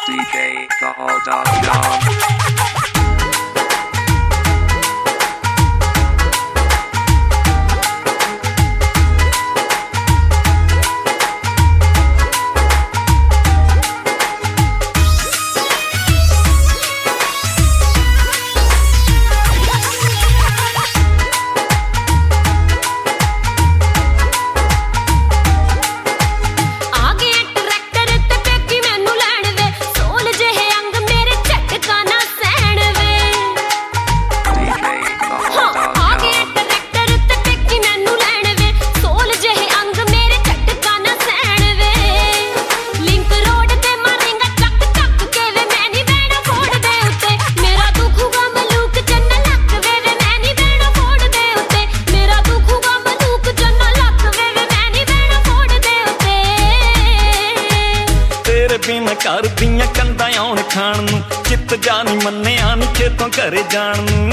DJCahal.com. बिना घर दियां कंधां आउण खाण नूं चित जानी मन्निया नी खेतों घरे जाण नूं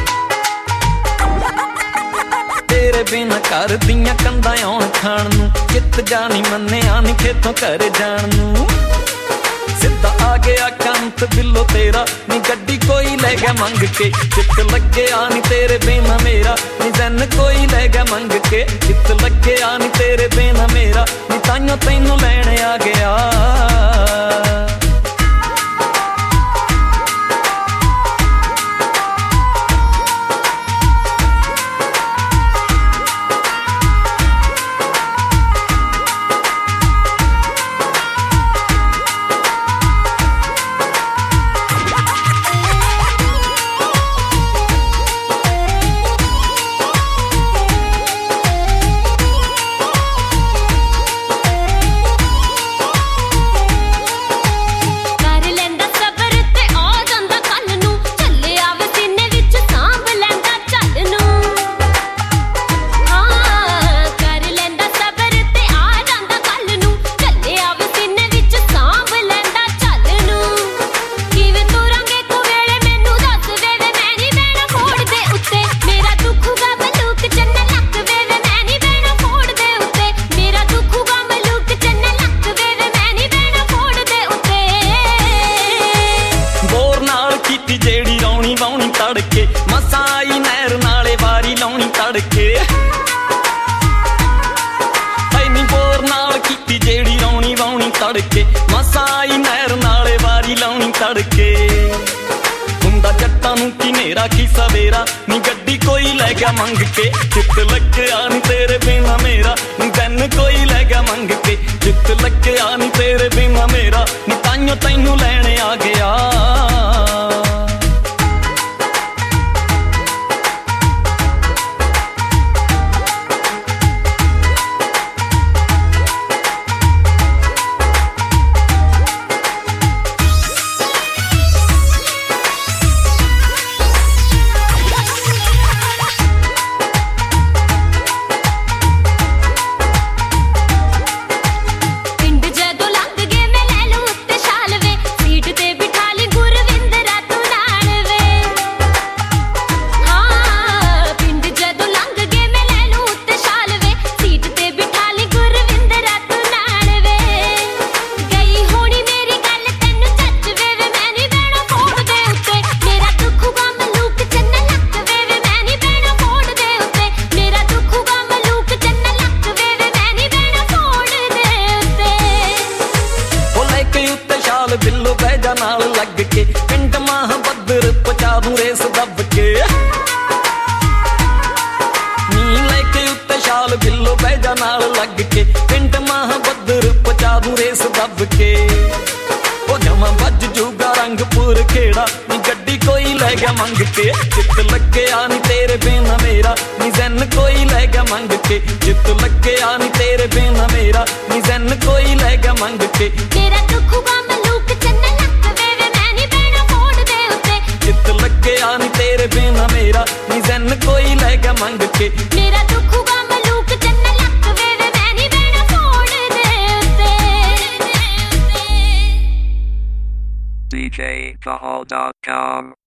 तेरे बिना घर दियां कंधां आउण खाण नूं चित जानी मन्निया नी खेतों घरे जाण नूं सिद्धा आ गया कंत बिल्लो तेरा नी गड्डी कोई ले गया मंग के चित लगे नी तेरे बिना मेरा नी जन कोई ले गया मंग के चित लगे नी तेरे बिना मेरा नी ताइयों तैनूं लैण आ गया जेड़ी रौनी वाउनी तड़के मसाई नहर नाले वारी लाउनी तड़के पैनी बोर नाल कीती जेड़ी रौनी वाउनी तड़के मसाई नहर नाले वारी लाउनी तड़के हुंदा जट्टां नूं की नेरा की सवेरा नी गड्डी कोई लै गया मंग के चित लग्या नी तेरे बिना मेरा नी दिन कोई लै गया मंग के चित लग्या नी तेरे बिना मेरा नी ताइयों तैनूं लैण आ गया बिल्लो बैजा नाल लग के पिंड महाबदर पचा दूं रेस दब के नी लैके उत्ते शाल बिल्लो बैजा नाल लग के पिंड महाबदर पचा दूं रेस दब के ओ जमा बज जूगा रंगपुर खेड़ा नी गड्डी कोई लै गया मंग के चित लगे नी तेरे बिना मेरा नी जन कोई लै गया मंग के चित लगे नी तेरे बिना मेरा नी जन कोई लै गया मंग के तेरा दुख चित लगे नी तेरे बिना मेरा नी जन कोई लै गया मंग के मेरा दुख हुआ मलूक चन्न लक वे मैं नी बैणा फोड़ दे उत्ते DJCahal.com